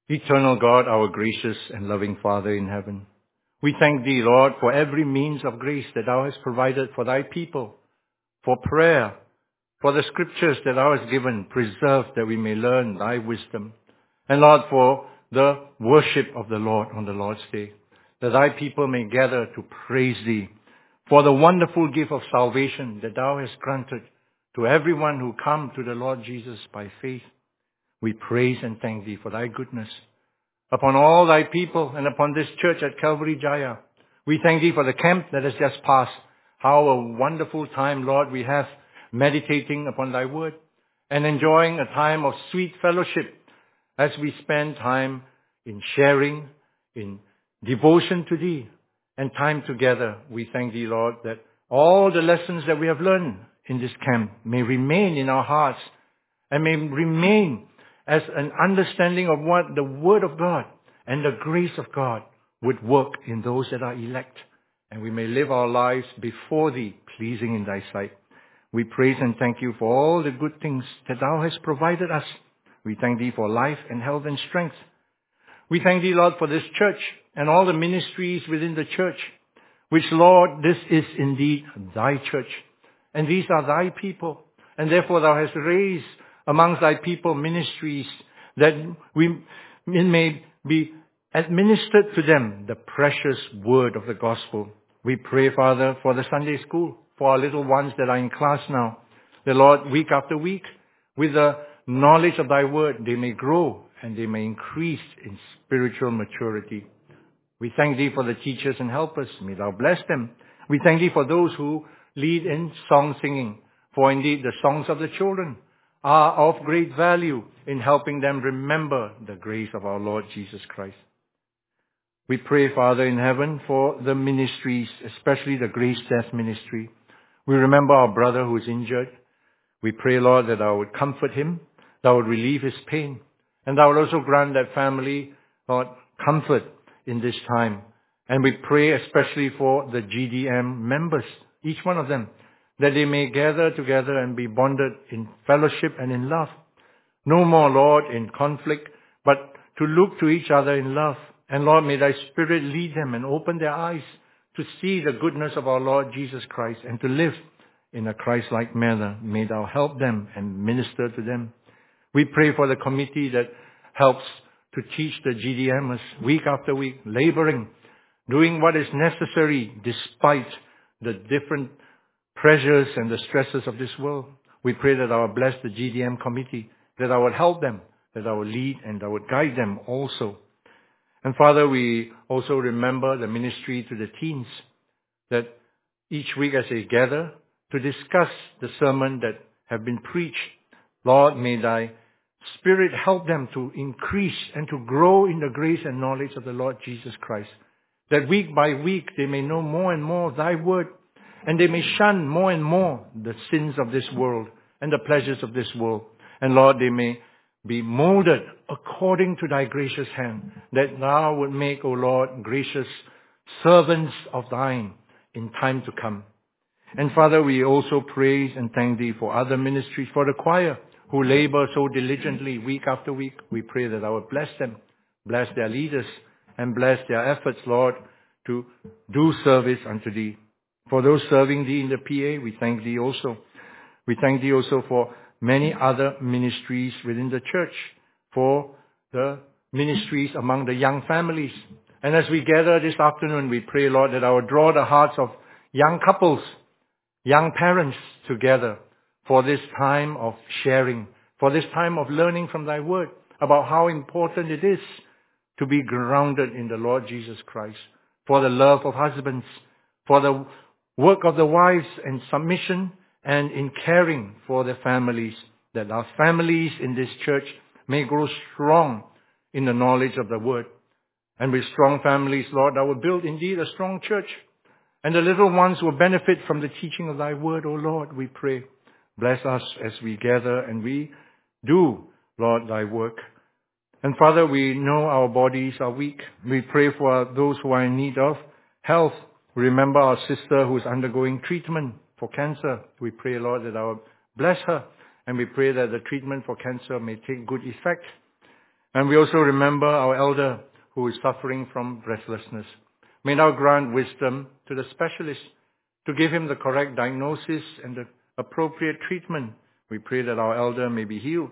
Eternal God, our gracious and loving Father in heaven, we thank Thee, Lord, for every means of grace that Thou hast provided for Thy people, for prayer, for the scriptures that Thou hast given, preserved that we may learn Thy wisdom. And Lord, for the worship of the Lord on the Lord's Day, that Thy people may gather to praise Thee, for the wonderful gift of salvation that Thou hast granted to everyone who come to the Lord Jesus by faith. We praise and thank Thee for Thy goodness upon all Thy people and upon this church at Calvary Jaya. We thank Thee for the camp that has just passed. How a wonderful time, Lord, we have meditating upon Thy word and enjoying a time of sweet fellowship as we spend time in sharing, in devotion to Thee, and time together. We thank Thee, Lord, that all the lessons that we have learned in this camp may remain in our hearts and may remain as an understanding of what the Word of God and the grace of God would work in those that are elect. And we may live our lives before Thee, pleasing in Thy sight. We praise and thank You for all the good things that Thou hast provided us. We thank Thee for life and health and strength. We thank Thee, Lord, for this church and all the ministries within the church, which, Lord, this is indeed Thy church. And these are Thy people. And therefore Thou hast raised amongst Thy people ministries that it may be administered to them the precious word of the gospel. We pray, Father, for the Sunday school, for our little ones that are in class now. The Lord, week after week, with the knowledge of Thy word, they may grow and they may increase in spiritual maturity. We thank Thee for the teachers and helpers. May Thou bless them. We thank Thee for those who lead in song singing, for indeed the songs of the children are of great value in helping them remember the grace of our Lord Jesus Christ. We pray, Father in heaven, for the ministries, especially the Grace Death Ministry. We remember our brother who is injured. We pray, Lord, that Thou would comfort him, Thou would relieve his pain, and Thou would also grant that family, Lord, comfort in this time. And we pray especially for the GDM members, each one of them, that they may gather together and be bonded in fellowship and in love. No more, Lord, in conflict, but to look to each other in love. And Lord, may Thy Spirit lead them and open their eyes to see the goodness of our Lord Jesus Christ and to live in a Christ-like manner. May Thou help them and minister to them. We pray for the committee that helps to teach the GDMers week after week, laboring, doing what is necessary despite the different pressures and the stresses of this world. We pray that Thou would bless the GDM committee, that Thou would help them, that Thou would lead and Thou would guide them also. And Father, we also remember the ministry to the teens, that each week as they gather to discuss the sermon that have been preached, Lord, may Thy Spirit help them to increase and to grow in the grace and knowledge of the Lord Jesus Christ, that week by week they may know more and more of Thy word, and they may shun more and more the sins of this world and the pleasures of this world. And Lord, they may be molded according to Thy gracious hand, that Thou would make, O Lord, gracious servants of Thine in time to come. And Father, we also praise and thank Thee for other ministries, for the choir who labor so diligently week after week. We pray that Thou would bless them, bless their leaders, and bless their efforts, Lord, to do service unto Thee. For those serving Thee in the PA, we thank Thee also. We thank Thee also for many other ministries within the church, for the ministries among the young families. And as we gather this afternoon, we pray, Lord, that I would draw the hearts of young couples, young parents together for this time of sharing, for this time of learning from Thy word about how important it is to be grounded in the Lord Jesus Christ, for the love of husbands, for the work of the wives and submission and in caring for the families, that our families in this church may grow strong in the knowledge of the word. And with strong families, Lord, I will build indeed a strong church. And the little ones will benefit from the teaching of Thy word, O Lord, we pray. Bless us as we gather and we do, Lord, Thy work. And Father, we know our bodies are weak. We pray for those who are in need of health. Remember our sister who is undergoing treatment for cancer. We pray, Lord, that I will bless her. And we pray that the treatment for cancer may take good effect. And we also remember our elder who is suffering from breathlessness. May thou grant wisdom to the specialist to give him the correct diagnosis and the appropriate treatment. We pray that our elder may be healed.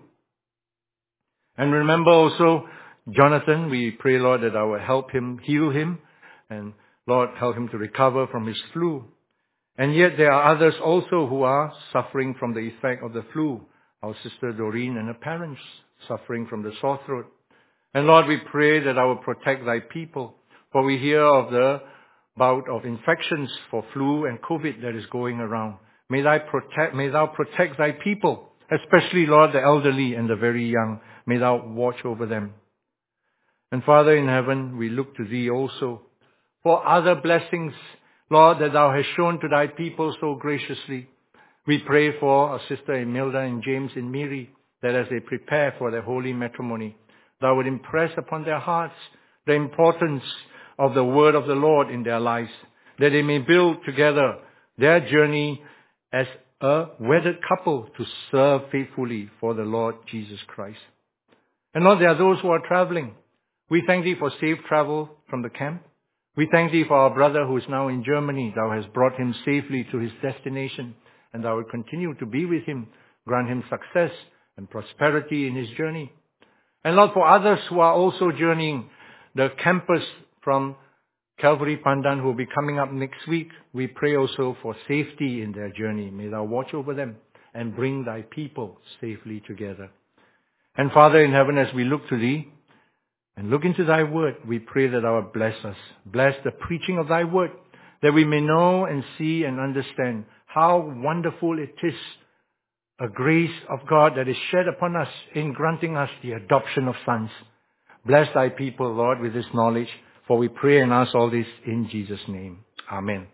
And remember also Jonathan. We pray, Lord, that I will help him, heal him, and Lord, help him to recover from his flu. And yet there are others also who are suffering from the effect of the flu. Our sister Doreen and her parents suffering from the sore throat. And Lord, we pray that I will protect thy people. For we hear of the bout of infections for flu and COVID that is going around. May thou protect thy people, especially, Lord, the elderly and the very young. May thou watch over them. And Father in heaven, we look to thee also for other blessings, Lord, that thou hast shown to thy people so graciously. We pray for our sister Imelda and James in Miri, that as they prepare for their holy matrimony, thou would impress upon their hearts the importance of the word of the Lord in their lives, that they may build together their journey as a wedded couple to serve faithfully for the Lord Jesus Christ. And Lord, there are those who are traveling. We thank thee for safe travel from the camp. We thank thee for our brother who is now in Germany. Thou hast brought him safely to his destination, and thou will continue to be with him, grant him success and prosperity in his journey. And Lord, for others who are also journeying, the campers from Calvary Pandan who will be coming up next week, we pray also for safety in their journey. May thou watch over them and bring thy people safely together. And Father in heaven, as we look to thee and look into thy word, we pray that thou wilt bless us. Bless the preaching of thy word, that we may know and see and understand how wonderful it is, a grace of God that is shed upon us in granting us the adoption of sons. Bless thy people, Lord, with this knowledge, for we pray and ask all this in Jesus' name. Amen.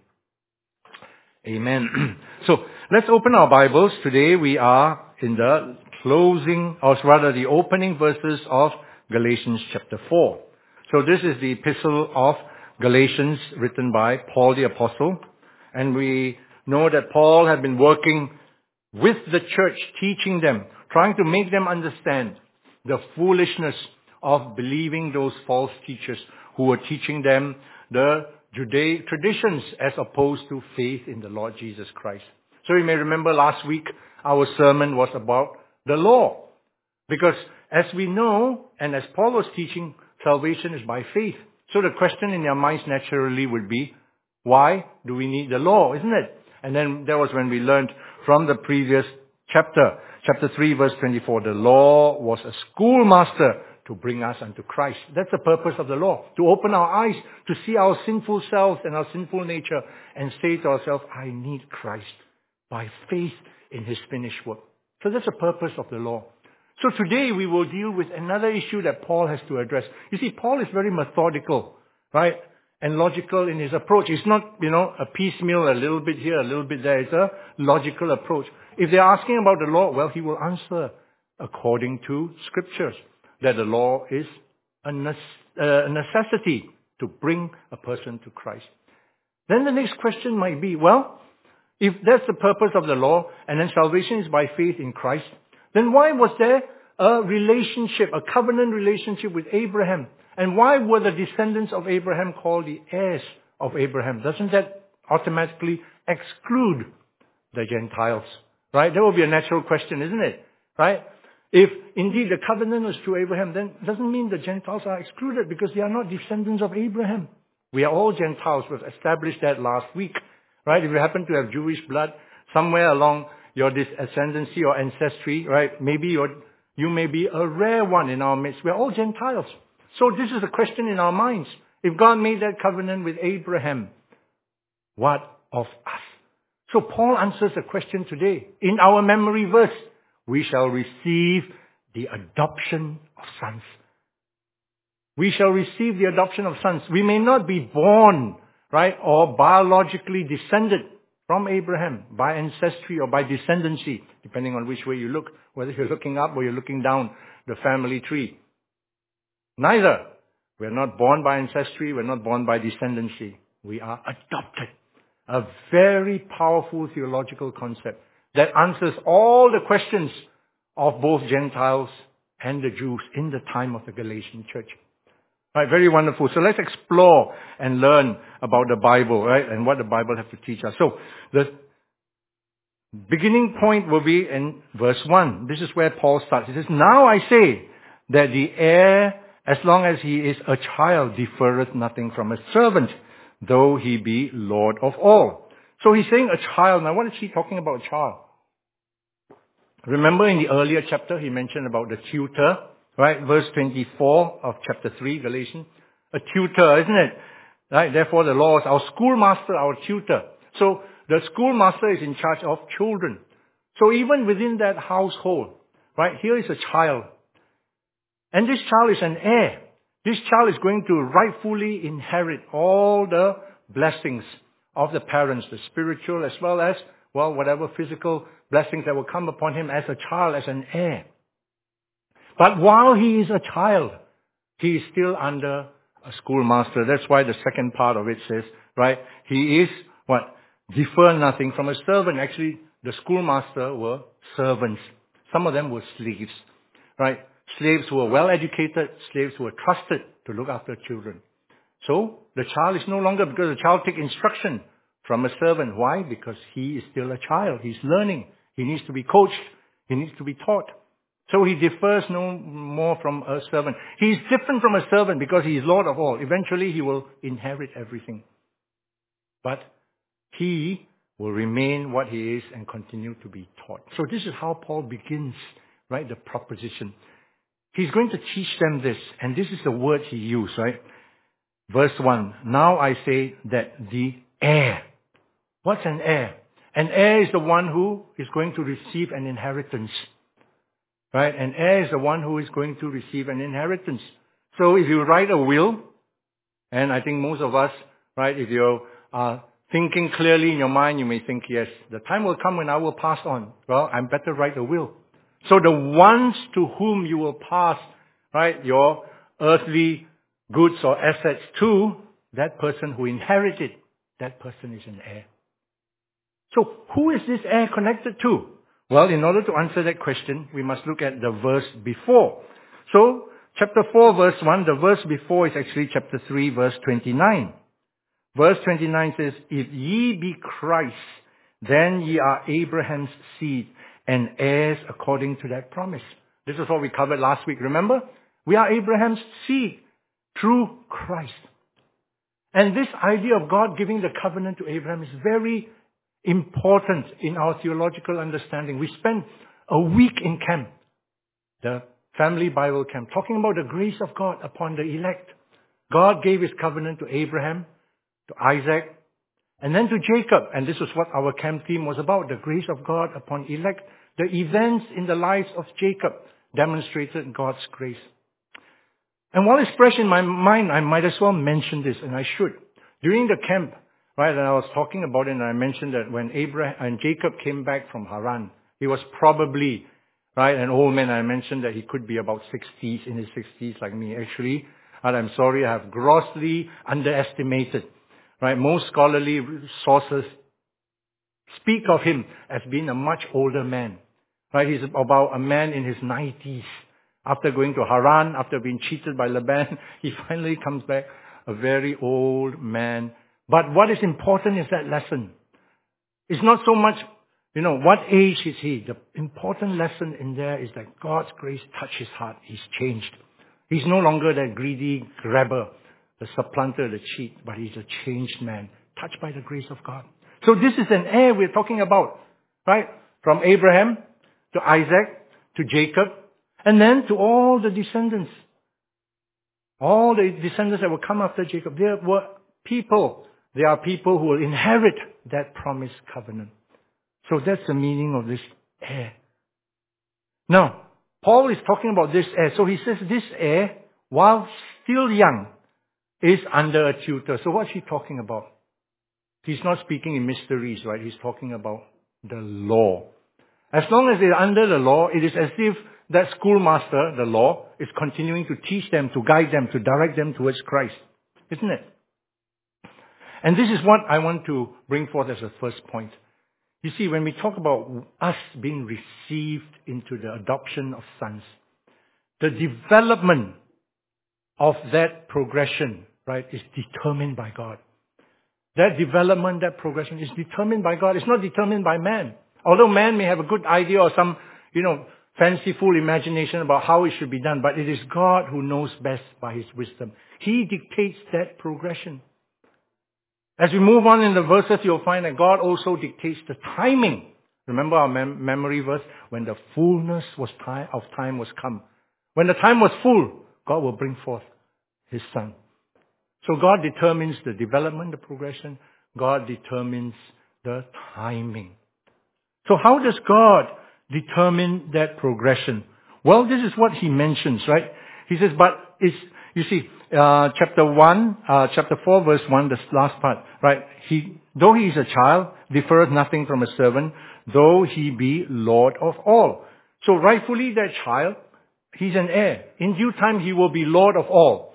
Amen. So let's open our Bibles. Today we are in the the opening verses of Galatians chapter 4. So this is the epistle of Galatians written by Paul the Apostle. And we know that Paul had been working with the church, teaching them, trying to make them understand the foolishness of believing those false teachers who were teaching them the Judaic traditions as opposed to faith in the Lord Jesus Christ. So you may remember last week our sermon was about the law. Because as we know, and as Paul was teaching, salvation is by faith. So the question in your minds naturally would be, why do we need the law, isn't it? And then that was when we learned from the previous chapter 3 verse 24, the law was a schoolmaster to bring us unto Christ. That's the purpose of the law, to open our eyes, to see our sinful selves and our sinful nature and say to ourselves, I need Christ by faith in his finished work. So that's the purpose of the law. So today we will deal with another issue that Paul has to address. You see, Paul is very methodical, right? And logical in his approach. It's not, a piecemeal, a little bit here, a little bit there. It's a logical approach. If they're asking about the law, well, he will answer according to scriptures that the law is a necessity to bring a person to Christ. Then the next question might be, well, if that's the purpose of the law, and then salvation is by faith in Christ, then why was there a relationship, a covenant relationship with Abraham? And why were the descendants of Abraham called the heirs of Abraham? Doesn't that automatically exclude the Gentiles? Right? That would be a natural question, isn't it? Right? If indeed the covenant was to Abraham, then it doesn't mean the Gentiles are excluded because they are not descendants of Abraham. We are all Gentiles. We've established that last week. Right? If you happen to have Jewish blood somewhere along your ascendancy or ancestry, right? Maybe you may be a rare one in our midst. We're all Gentiles. So this is a question in our minds. If God made that covenant with Abraham, what of us? So Paul answers the question today. In our memory verse, we shall receive the adoption of sons. We shall receive the adoption of sons. We may not be born, right, or biologically descended from Abraham by ancestry or by descendancy, depending on which way you look, whether you're looking up or you're looking down the family tree. Neither. We're not born by ancestry. We're not born by descendancy. We are adopted. A very powerful theological concept that answers all the questions of both Gentiles and the Jews in the time of the Galatian church. Right, very wonderful. So let's explore and learn about the Bible, right, and what the Bible has to teach us. So the beginning point will be in verse 1. This is where Paul starts. He says, "Now I say that the heir, as long as he is a child, differeth nothing from a servant, though he be Lord of all." So he's saying a child. Now what is he talking about, a child? Remember in the earlier chapter, he mentioned about the tutor, right? Verse 24 of chapter 3, Galatians. A tutor, isn't it? Right? Therefore the law is our schoolmaster, our tutor. So the schoolmaster is in charge of children. So even within that household, right? Here is a child. And this child is an heir. This child is going to rightfully inherit all the blessings of the parents, the spiritual as well as, well, whatever physical blessings that will come upon him as a child, as an heir. But while he is a child, he is still under a schoolmaster. That's why the second part of it says, right, he is what? Differ nothing from a servant. Actually, the schoolmaster were servants. Some of them were slaves, right? Slaves who were well educated, slaves who were trusted to look after children. So the child is no longer, because the child takes instruction from a servant. Why? Because he is still a child. He's learning. He needs to be coached. He needs to be taught. So he differs no more from a servant. He is different from a servant because he is Lord of all. Eventually he will inherit everything. But he will remain what he is and continue to be taught. So this is how Paul begins, right, the proposition. He's going to teach them this, and this is the word he used, right? Verse 1, "Now I say that the heir." What's an heir? An heir is the one who is going to receive an inheritance. Right? An heir is the one who is going to receive an inheritance. So if you write a will, and I think most of us, right, if you are thinking clearly in your mind, you may think, yes, the time will come when I will pass on. Well, I'm better write a will. So the ones to whom you will pass, right, your earthly goods or assets to, that person who inherited, that person is an heir. So who is this heir connected to? Well, in order to answer that question, we must look at the verse before. So, chapter 4, verse 1, the verse before is actually chapter 3, verse 29. Verse 29 says, "If ye be Christ, then ye are Abraham's seed, and heirs according to that promise." This is what we covered last week, remember? We are Abraham's seed through Christ. And this idea of God giving the covenant to Abraham is very important in our theological understanding. We spent a week in camp, the family Bible camp, talking about the grace of God upon the elect. God gave his covenant to Abraham, to Isaac, and then to Jacob. And this was what our camp theme was about, the grace of God upon elect. The events in the lives of Jacob demonstrated God's grace. And while it's fresh in my mind, I might as well mention this, and I should. During the camp, right, and I was talking about it, and I mentioned that when Abraham and Jacob came back from Haran, he was probably, right, an old man. I mentioned that he could be about 60s, in his 60s, like me actually. And I'm sorry, I have grossly underestimated, right? Most scholarly sources speak of him as being a much older man, right? He's about a man in his 90s. After going to Haran, after being cheated by Laban, he finally comes back a very old man. But what is important is that lesson. It's not so much, what age is he? The important lesson in there is that God's grace touched his heart. He's changed. He's no longer that greedy grabber, the supplanter, the cheat, but he's a changed man, touched by the grace of God. So this is an heir we're talking about, right? From Abraham to Isaac to Jacob, and then to all the descendants. All the descendants that will come after Jacob, they were people. They are people who will inherit that promised covenant. So that's the meaning of this heir. Now, Paul is talking about this heir. So he says this heir, while still young, is under a tutor. So what's he talking about? He's not speaking in mysteries, right? He's talking about the law. As long as they're under the law, it is as if that schoolmaster, the law, is continuing to teach them, to guide them, to direct them towards Christ. Isn't it? And this is what I want to bring forth as a first point. You see, when we talk about us being received into the adoption of sons, the development of that progression, right, is determined by God. That development, that progression is determined by God. It's not determined by man. Although man may have a good idea or some, fanciful imagination about how it should be done, but it is God who knows best by His wisdom. He dictates that progression. As we move on in the verses, you'll find that God also dictates the timing. Remember our memory verse? When the fullness of time was come. When the time was full, God will bring forth His Son. So God determines the development, the progression. God determines the timing. So how does God determine that progression? Well, this is what He mentions, right? He says, chapter 4, verse 1, this last part, right? Though he is a child, differeth nothing from a servant, though he be Lord of all. So rightfully that child, he's an heir. In due time he will be Lord of all.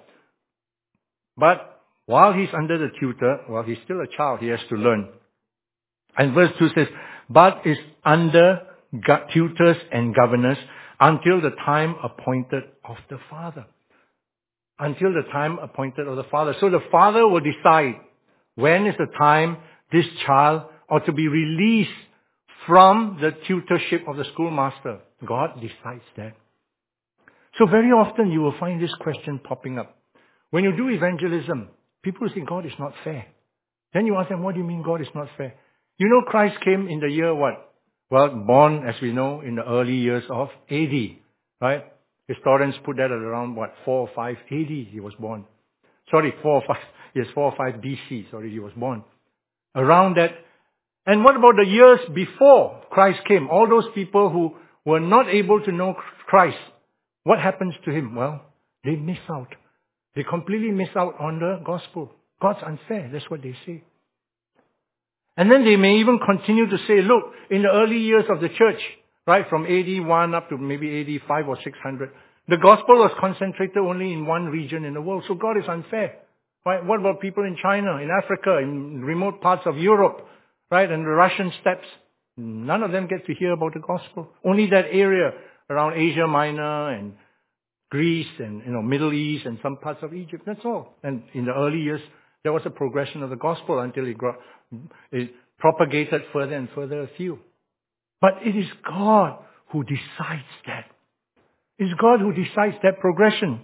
But while he's under the tutor, while he's still a child, he has to learn. And verse 2 says, but is under tutors and governors until the time appointed of the Father. Until the time appointed of the Father. So the Father will decide when is the time this child ought to be released from the tutorship of the schoolmaster. God decides that. So very often you will find this question popping up. When you do evangelism, people say God is not fair. Then you ask them, what do you mean God is not fair? You know Christ came in the year what? Well, born, as we know, in the early years of AD, right? Historians put that at around, 4 or 5 AD he was born. 4 or 5 BC, he was born. Around that. And what about the years before Christ came? All those people who were not able to know Christ. What happens to him? Well, they miss out. They completely miss out on the gospel. God's unfair. That's what they say. And then they may even continue to say, look, in the early years of the church, right, from AD 1 up to maybe AD 5 or 600, the gospel was concentrated only in one region in the world. So God is unfair. Right? What about people in China, in Africa, in remote parts of Europe, right, and the Russian steppes? None of them get to hear about the gospel. Only that area around Asia Minor and Greece and, Middle East and some parts of Egypt. That's all. And in the early years, there was a progression of the gospel until it propagated further and further afield. But it is God who decides that. It's God who decides that progression.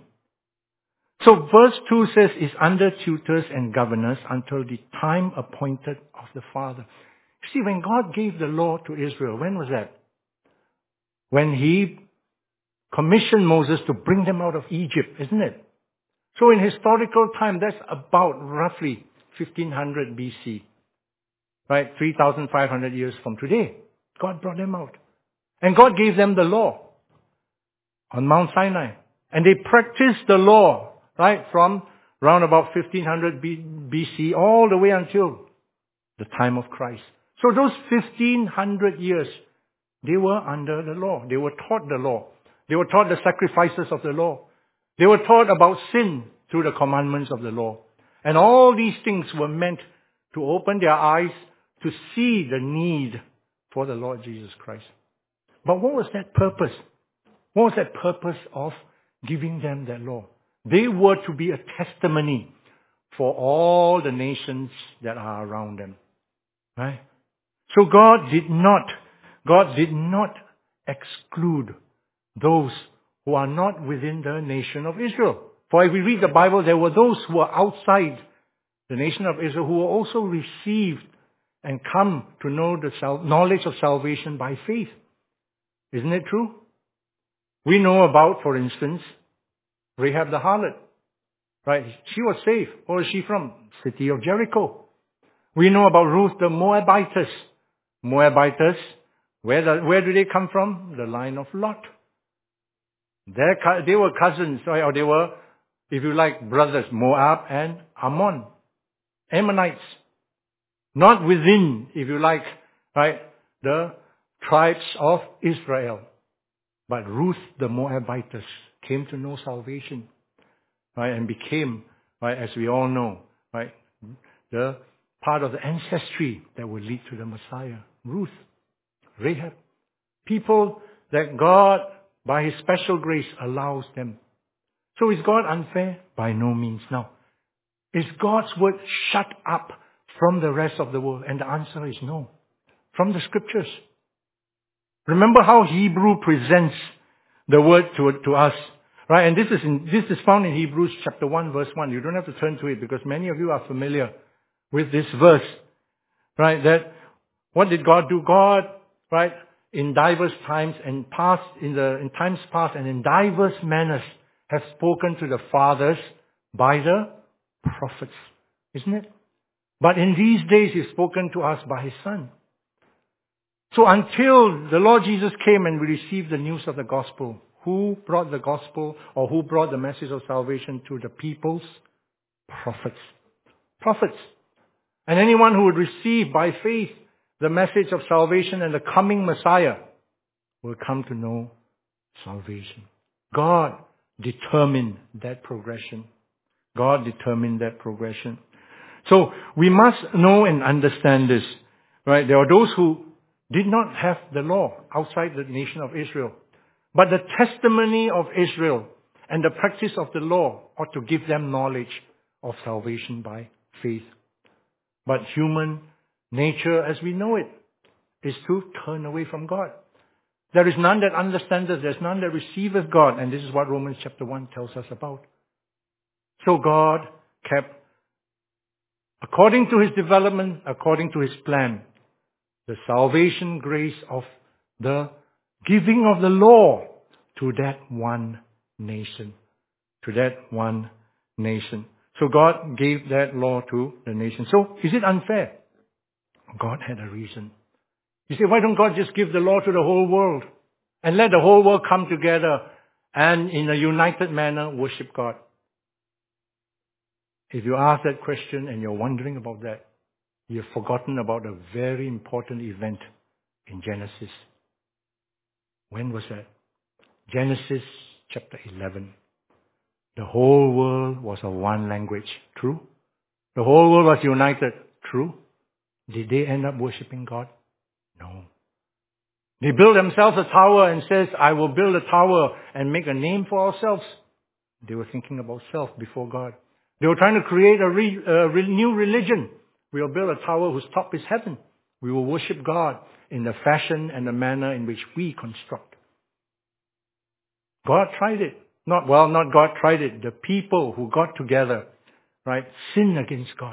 So verse 2 says, is under tutors and governors until the time appointed of the Father. See, when God gave the law to Israel, when was that? When He commissioned Moses to bring them out of Egypt, isn't it? So in historical time, that's about roughly 1500 BC. Right? 3,500 years from today. God brought them out. And God gave them the law on Mount Sinai. And they practiced the law, right, from around about 1500 BC all the way until the time of Christ. So those 1500 years, they were under the law. They were taught the law. They were taught the sacrifices of the law. They were taught about sin through the commandments of the law. And all these things were meant to open their eyes to see the need for the Lord Jesus Christ. But what was that purpose? What was that purpose of giving them that law? They were to be a testimony for all the nations that are around them. Right? So God did not exclude those who are not within the nation of Israel. For if we read the Bible, there were those who were outside the nation of Israel who were also received and come to know the knowledge of salvation by faith. Isn't it true? We know about, for instance, Rahab the harlot. Right? She was saved. Where is she from? City of Jericho. We know about Ruth the Moabitess. Moabitess, where do they come from? The line of Lot. They were cousins, or they were, if you like, brothers, Moab and Ammon. Ammonites. Not within, if you like, right, the tribes of Israel. But Ruth the Moabitess came to know salvation, right, and became, right, as we all know, right, the part of the ancestry that would lead to the Messiah. Ruth, Rahab, people that God by His special grace, allows them. So is God unfair? By no means, no. Is God's word shut up from the rest of the world? And the answer is no. From the scriptures. Remember how Hebrew presents the word to us. Right? And this is found in Hebrews chapter 1 verse 1. You don't have to turn to it because many of you are familiar with this verse. Right? That what did God do? God, right, in diverse times and past, in times past and in diverse manners have spoken to the fathers by the prophets. Isn't it? But in these days He's spoken to us by His Son. So until the Lord Jesus came and we received the news of the gospel, who brought the gospel or who brought the message of salvation to the people's prophets? Prophets. And anyone who would receive by faith the message of salvation and the coming Messiah will come to know salvation. God determined that progression. God determined that progression. So we must know and understand this. Right? There are those who did not have the law outside the nation of Israel. But the testimony of Israel and the practice of the law ought to give them knowledge of salvation by faith. But human nature as we know it is to turn away from God. There is none that understandeth, there is none that receiveth God. And this is what Romans chapter 1 tells us about. So God kept, according to His development, according to His plan, the salvation grace of the giving of the law to that one nation. To that one nation. So God gave that law to the nation. So is it unfair? God had a reason. You say, why don't God just give the law to the whole world and let the whole world come together and in a united manner worship God? If you ask that question and you're wondering about that, you've forgotten about a very important event in Genesis. When was that? Genesis chapter 11. The whole world was of one language. True? The whole world was united. True? Did they end up worshipping God? No. They built themselves a tower and says, I will build a tower and make a name for ourselves. They were thinking about self before God. They were trying to create a new religion. We will build a tower whose top is heaven. We will worship God in the fashion and the manner in which we construct. God tried it. Not God tried it. The people who got together, right, sinned against God.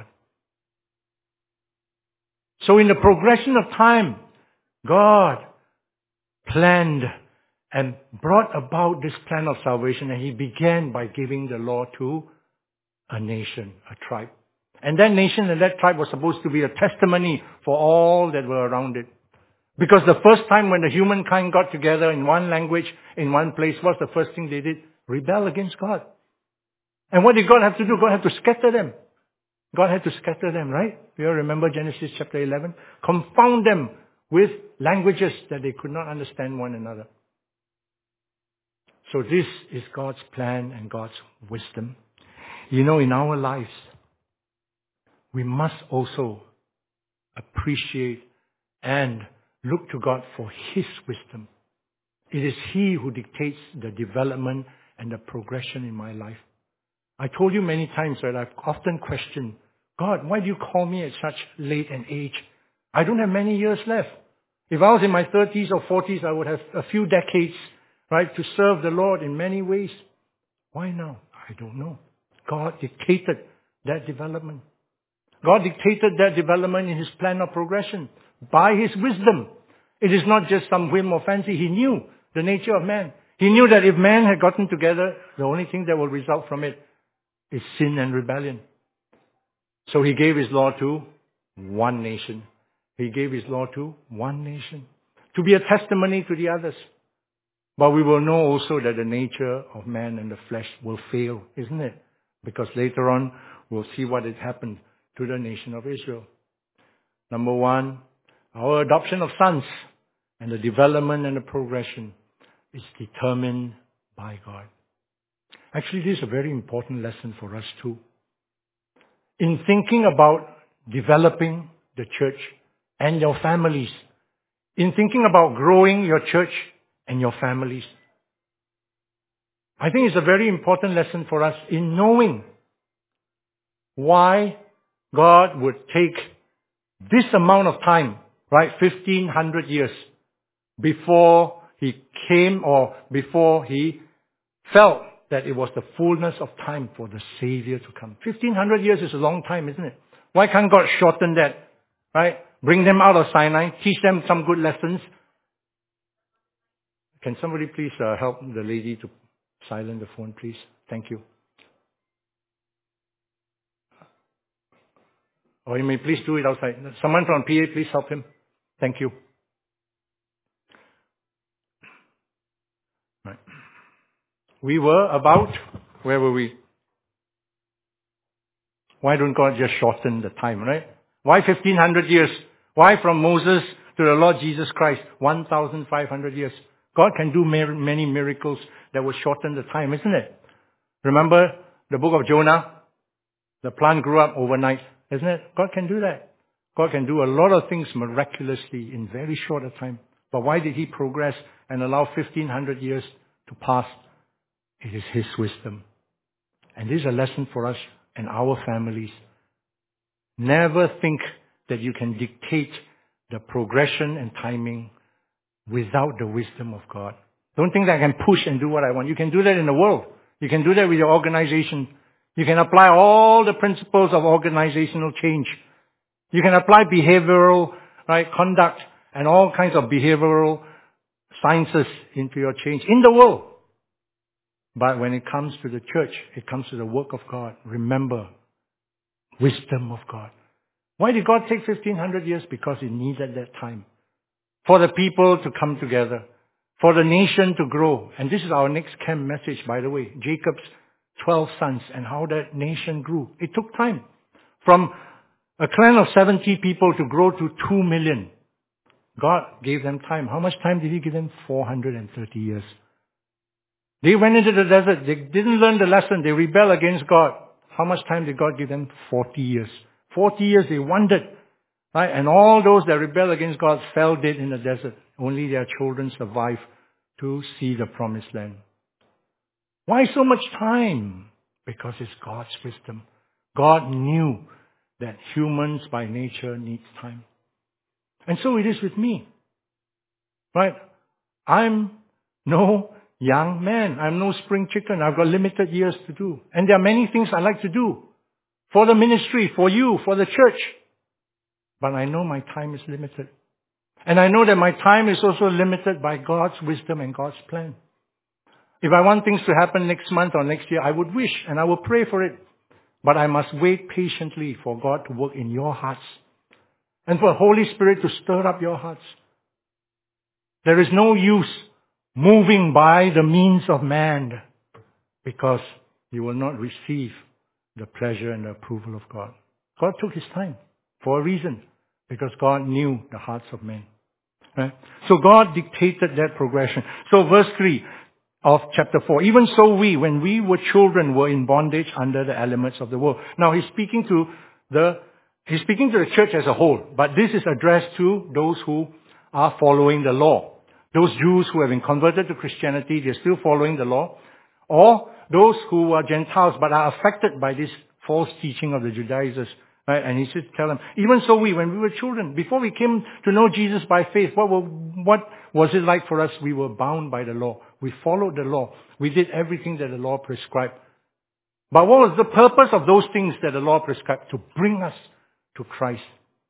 So in the progression of time, God planned and brought about this plan of salvation, and He began by giving the law to a nation, a tribe. And that nation and that tribe was supposed to be a testimony for all that were around it. Because the first time when the humankind got together in one language, in one place, what's the first thing they did? Rebel against God. And what did God have to do? God had to scatter them. God had to scatter them, right? You all remember Genesis chapter 11? Confound them with languages that they could not understand one another. So this is God's plan and God's wisdom. You know, in our lives, we must also appreciate and look to God for His wisdom. It is He who dictates the development and the progression in my life. I told you many times that I've often questioned, God, why do you call me at such late an age? I don't have many years left. If I was in my 30s or 40s, I would have a few decades, right, to serve the Lord in many ways. Why now? I don't know. God dictated that development. God dictated that development in His plan of progression by His wisdom. It is not just some whim or fancy. He knew the nature of man. He knew that if man had gotten together, the only thing that will result from it is sin and rebellion. So He gave His law to one nation. He gave His law to one nation to be a testimony to the others. But we will know also that the nature of man and the flesh will fail, isn't it? Because later on, we'll see what had happened to the nation of Israel. Number one, our adoption of sons and the development and the progression is determined by God. Actually, this is a very important lesson for us too. In thinking about developing the church and your families, in thinking about growing your church and your families, I think it's a very important lesson for us in knowing why God would take this amount of time, right, 1500 years before He came or before He felt that it was the fullness of time for the Savior to come. 1500 years is a long time, isn't it? Why can't God shorten that, right? Bring them out of Sinai, teach them some good lessons. Can somebody please help the lady to silence the phone, please? Thank you. Or you may please do it outside. Someone from PA, please help him. Thank you. Right. We were about, where were we? Why don't God just shorten the time, right? Why 1500 years? Why from Moses to the Lord Jesus Christ? 1500 years. God can do many miracles that will shorten the time, isn't it? Remember the book of Jonah? The plant grew up overnight, isn't it? God can do that. God can do a lot of things miraculously in very short a time. But why did He progress and allow 1500 years to pass? It is His wisdom. And this is a lesson for us and our families. Never think that you can dictate the progression and timing without the wisdom of God. Don't think that I can push and do what I want. You can do that in the world. You can do that with your organization. You can apply all the principles of organizational change. You can apply behavioral, right, conduct and all kinds of behavioral sciences into your change in the world. But when it comes to the church, it comes to the work of God. Remember, wisdom of God. Why did God take 1500 years? Because He needed that time. For the people to come together. For the nation to grow. And this is our next camp message, by the way. Jacob's 12 sons and how that nation grew. It took time. From a clan of 70 people to grow to 2 million. God gave them time. How much time did He give them? 430 years. They went into the desert. They didn't learn the lesson. They rebelled against God. How much time did God give them? 40 years. 40 years they wandered. Right? And all those that rebelled against God fell dead in the desert. Only their children survived to see the promised land. Why so much time? Because it's God's wisdom. God knew that humans by nature needs time. And so it is with me. Right? I'm no young man. I'm no spring chicken. I've got limited years to do. And there are many things I like to do. For the ministry, for you, for the church. But I know my time is limited. And I know that my time is also limited by God's wisdom and God's plan. If I want things to happen next month or next year, I would wish and I will pray for it. But I must wait patiently for God to work in your hearts. And for the Holy Spirit to stir up your hearts. There is no use moving by the means of man, because you will not receive the pleasure and the approval of God. God took His time for a reason, because God knew the hearts of men. Right? So God dictated that progression. So verse 3 of chapter 4, even so we, when we were children, were in bondage under the elements of the world. Now He's speaking to the church as a whole, but this is addressed to those who are following the law. Those Jews who have been converted to Christianity, they're still following the law. Or those who are Gentiles but are affected by this false teaching of the Judaizers. Right? And He said, tell them, even so we, when we were children, before we came to know Jesus by faith, what was it like for us? We were bound by the law. We followed the law. We did everything that the law prescribed. But what was the purpose of those things that the law prescribed? To bring us to Christ.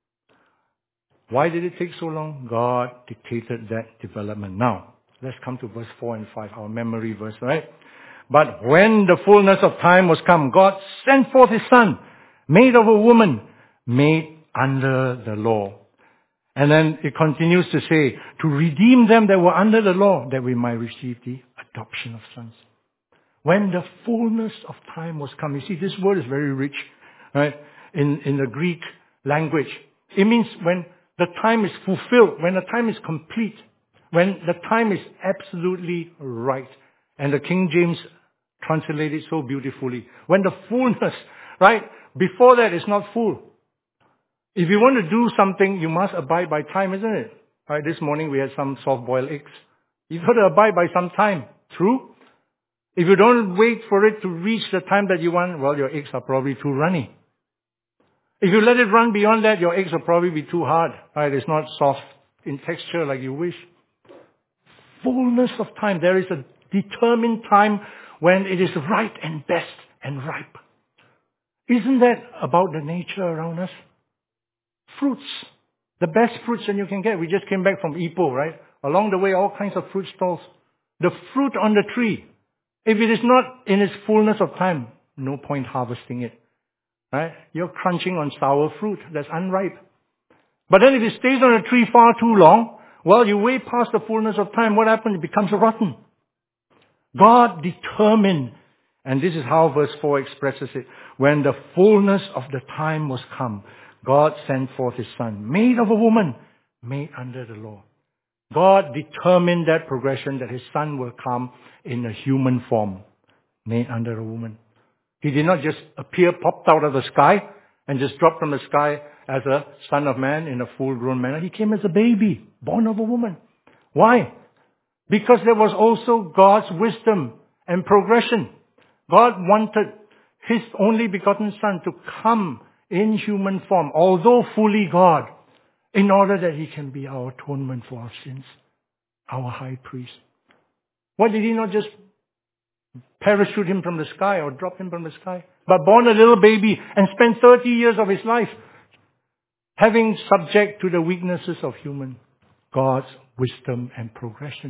Why did it take so long? God dictated that development. Now, let's come to verse 4 and 5, our memory verse, right? But when the fullness of time was come, God sent forth His Son, made of a woman, made under the law. And then it continues to say, to redeem them that were under the law, that we might receive the adoption of sons. When the fullness of time was come. You see, this word is very rich, right? In the Greek language. It means when the time is fulfilled, when the time is complete, when the time is absolutely right. And the King James translated so beautifully. When the fullness, right? Before that it's not full. If you want to do something, you must abide by time, isn't it? Right? This morning we had some soft-boiled eggs. You've got to abide by some time. True? If you don't wait for it to reach the time that you want, well, your eggs are probably too runny. If you let it run beyond that, your eggs will probably be too hard. Right? It's not soft in texture like you wish. Fullness of time. There is a determined time when it is right and best and ripe. Isn't that about the nature around us? Fruits. The best fruits that you can get. We just came back from Ipoh, right? Along the way, all kinds of fruit stalls. The fruit on the tree. If it is not in its fullness of time, no point harvesting it. Right? You're crunching on sour fruit that's unripe. But then if it stays on a tree far too long, well, you way past the fullness of time, what happens? It becomes rotten. God determined, and this is how verse 4 expresses it, when the fullness of the time was come, God sent forth His Son, made of a woman, made under the law. God determined that progression, that His Son will come in a human form, made under a woman. He did not just appear, popped out of the sky, and just dropped from the sky as a Son of Man in a full-grown manner. He came as a baby, born of a woman. Why? Because there was also God's wisdom and progression. God wanted His only begotten Son to come in human form, although fully God, in order that He can be our atonement for our sins, our high priest. Why did He not just parachute Him from the sky or drop Him from the sky, but born a little baby and spent 30 years of His life having subject to the weaknesses of God's wisdom and progression?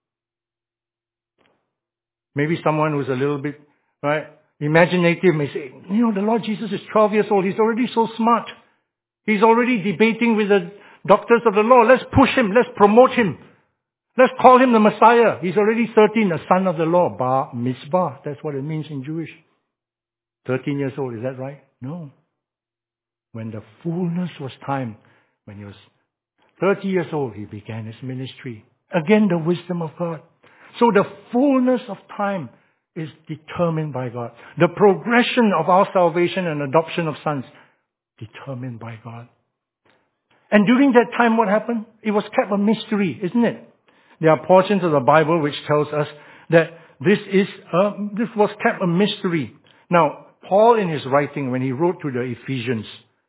Maybe someone who's a little bit, right, imaginative may say, the Lord Jesus is 12 years old. He's already so smart. He's already debating with the doctors of the law. Let's push him. Let's promote him. Let's call him the Messiah. He's already 13, a son of the law. Bar mitzvah. That's what it means in Jewish. 13 years old. Is that right? No. When the fullness was time, when he was 30 years old, he began his ministry. Again, the wisdom of God. So the fullness of time is determined by God. The progression of our salvation and adoption of sons, determined by God. And during that time, what happened? It was kept a mystery, isn't it? There are portions of the Bible which tells us that this was kept a mystery. Now, Paul in his writing, when he wrote to the Ephesians,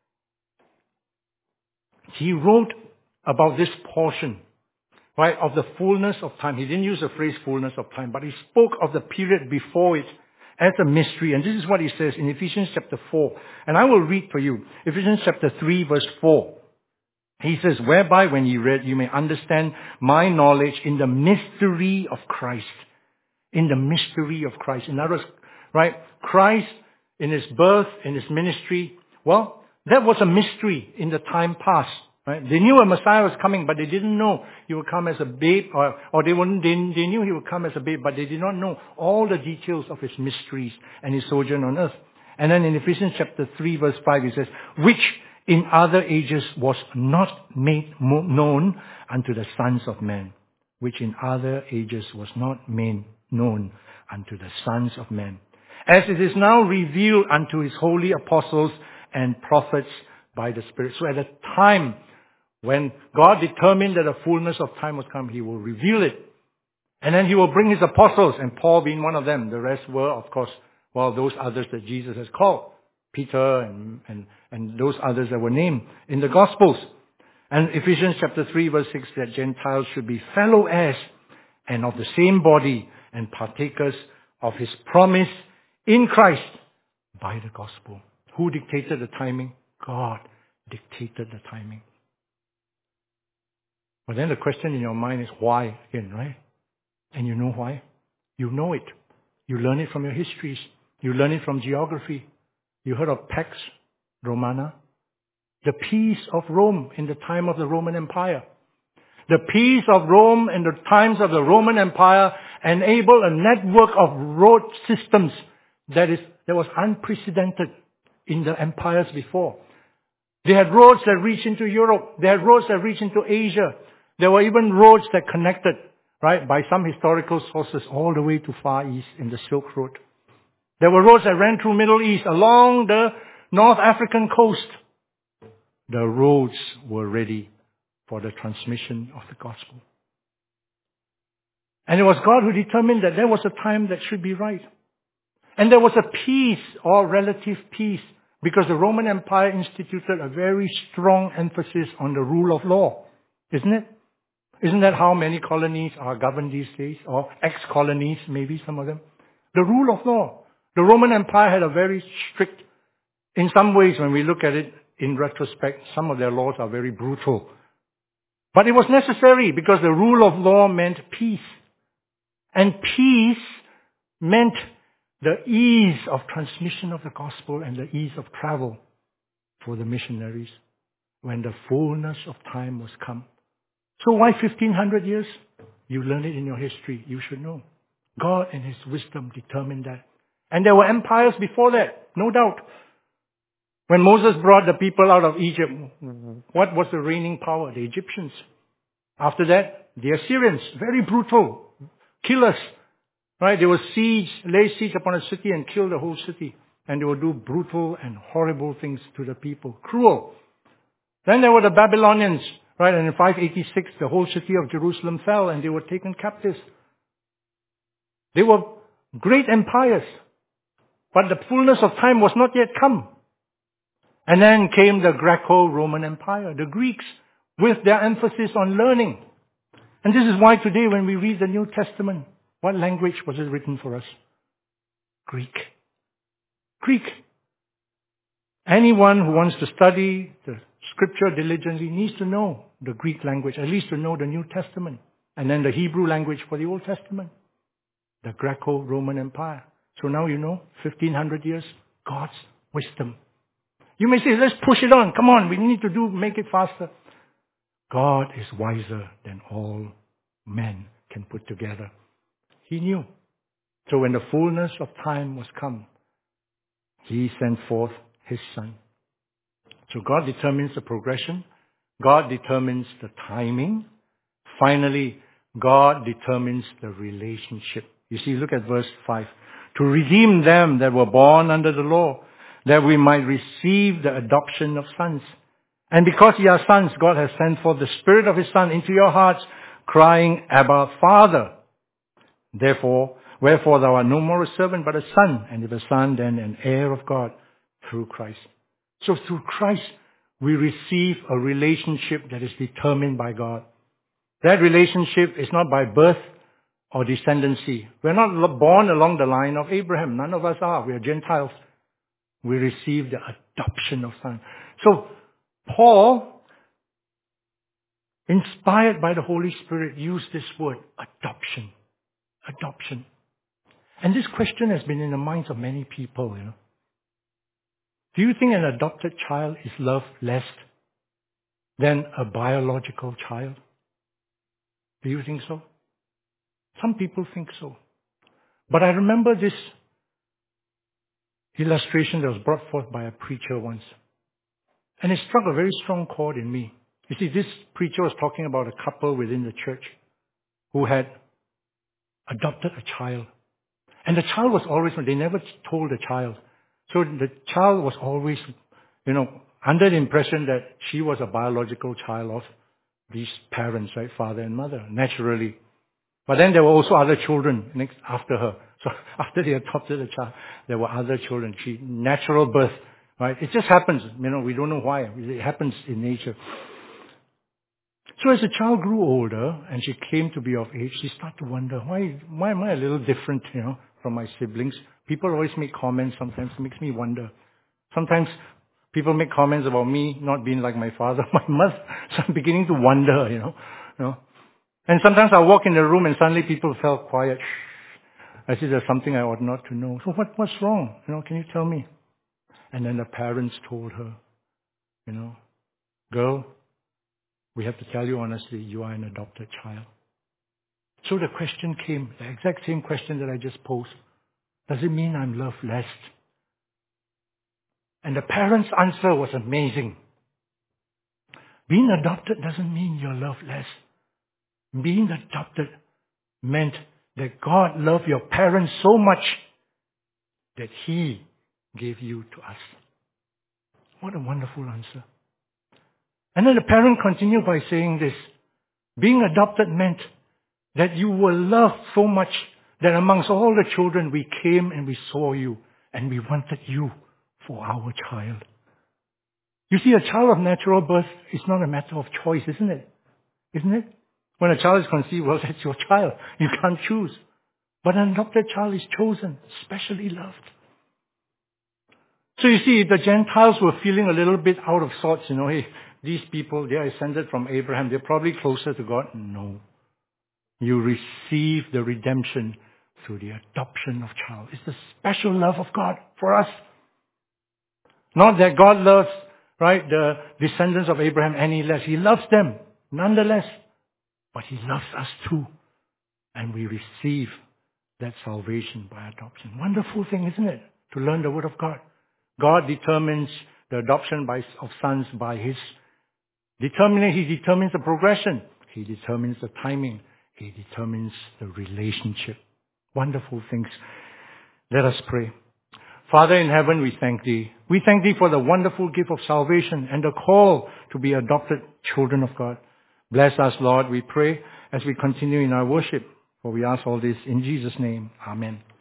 he wrote about this portion, right, of the fullness of time. He didn't use the phrase fullness of time, but he spoke of the period before it as a mystery. And this is what he says in Ephesians chapter 4. And I will read for you. Ephesians chapter 3 verse 4. He says, whereby when ye read, you may understand my knowledge in the mystery of Christ. In the mystery of Christ. In other words, right, Christ in His birth, in His ministry, well, that was a mystery in the time past. Right? They knew a Messiah was coming, but they didn't know He would come as a babe, or they knew He would come as a babe, but they did not know all the details of His mysteries and His sojourn on earth. And then in Ephesians chapter 3 verse 5 it says, which in other ages was not made known unto the sons of men. Which in other ages was not made known unto the sons of men. As it is now revealed unto His holy apostles and prophets by the Spirit. So at the time when God determined that the fullness of time was come, He will reveal it. And then He will bring His apostles, and Paul being one of them. The rest were, of course, those others that Jesus has called. Peter and those others that were named in the Gospels. And Ephesians chapter 3 verse 6, that Gentiles should be fellow heirs and of the same body and partakers of His promise in Christ by the gospel. Who dictated the timing? God dictated the timing. But then the question in your mind is why again, right? And you know why? You know it. You learn it from your histories. You learn it from geography. You heard of Pax Romana? The peace of Rome in the time of the Roman Empire. The peace of Rome in the times of the Roman Empire enabled a network of road systems that was unprecedented in the empires before. They had roads that reached into Europe. They had roads that reached into Asia. There were even roads that connected, right, by some historical sources all the way to Far East in the Silk Road. There were roads that ran through Middle East, along the North African coast. The roads were ready for the transmission of the gospel. And it was God who determined that there was a time that should be right. And there was a peace or relative peace because the Roman Empire instituted a very strong emphasis on the rule of law. Isn't it? Isn't that how many colonies are governed these days? Or ex-colonies, maybe some of them? The rule of law. The Roman Empire had a very strict, in some ways when we look at it in retrospect, some of their laws are very brutal. But it was necessary because the rule of law meant peace. And peace meant the ease of transmission of the gospel and the ease of travel for the missionaries when the fullness of time was come. So why 1500 years? You learn it in your history. You should know. God in His wisdom determined that. And there were empires before that, no doubt. When Moses brought the people out of Egypt, what was the reigning power? The Egyptians. After that, the Assyrians, very brutal, killers. Right? They will lay siege upon a city and kill the whole city. And they will do brutal and horrible things to the people. Cruel. Then there were the Babylonians. Right? And in 586, the whole city of Jerusalem fell and they were taken captives. They were great empires. But the fullness of time was not yet come. And then came the Greco-Roman Empire, the Greeks, with their emphasis on learning. And this is why today when we read the New Testament, what language was it written for us? Greek. Greek. Anyone who wants to study the scripture diligently needs to know the Greek language, at least to know the New Testament. And then the Hebrew language for the Old Testament. The Greco-Roman Empire. So now you know, 1500 years, God's wisdom. You may say, let's push it on. Come on, we need to make it faster. God is wiser than all men can put together. He knew. So when the fullness of time was come, He sent forth His Son. So God determines the progression. God determines the timing. Finally, God determines the relationship. You see, look at verse 5. To redeem them that were born under the law, that we might receive the adoption of sons. And because ye are sons, God has sent forth the Spirit of His Son into your hearts, crying, Abba, Father. Wherefore thou art no more a servant, but a son, and if a son, then an heir of God through Christ. So through Christ, we receive a relationship that is determined by God. That relationship is not by birth or descendancy. We're not born along the line of Abraham. None of us are. We are Gentiles. We receive the adoption of sons. So Paul, inspired by the Holy Spirit, used this word, adoption. Adoption. And this question has been in the minds of many people, you know. Do you think an adopted child is loved less than a biological child? Do you think so? Some people think so. But I remember this illustration that was brought forth by a preacher once. And it struck a very strong chord in me. You see, this preacher was talking about a couple within the church who had adopted a child. And the child was always, they never told the child. So the child was always, under the impression that she was a biological child of these parents, right? Father and mother, naturally. But then there were also other children after her. So after they adopted the child, there were other children. Natural birth, right? It just happens. We don't know why. It happens in nature. So as the child grew older and she came to be of age, she started to wonder, why am I a little different, from my siblings? People always make comments sometimes. It makes me wonder. Sometimes people make comments about me not being like my father, my mother. So I'm beginning to wonder, And sometimes I walk in the room and suddenly people felt quiet. I see there's something I ought not to know. So what's wrong? Can you tell me? And then the parents told her, girl, we have to tell you honestly, you are an adopted child. So the question came, the exact same question that I just posed. Does it mean I'm loved less? And the parents' answer was amazing. Being adopted doesn't mean you're loved less. Being adopted meant that God loved your parents so much that He gave you to us. What a wonderful answer. And then the parent continued by saying this. Being adopted meant That you were loved so much that amongst all the children we came and we saw you and we wanted you for our child. You see, a child of natural birth is not a matter of choice, isn't it? Isn't it? When a child is conceived, well, that's your child. You can't choose. But an adopted child is chosen, specially loved. So you see, the Gentiles were feeling a little bit out of sorts, hey, these people, they are descended from Abraham, they're probably closer to God. No. You receive the redemption through the adoption of child. It's the special love of God for us. Not that God loves, right, the descendants of Abraham any less. He loves them, nonetheless. But He loves us too. And we receive that salvation by adoption. Wonderful thing, isn't it? To learn the Word of God. God determines the adoption of sons by His determination. He determines the progression. He determines the timing. He determines the relationship. Wonderful things. Let us pray. Father in heaven, we thank Thee. We thank Thee for the wonderful gift of salvation and the call to be adopted children of God. Bless us, Lord, we pray, as we continue in our worship. For we ask all this in Jesus' name. Amen.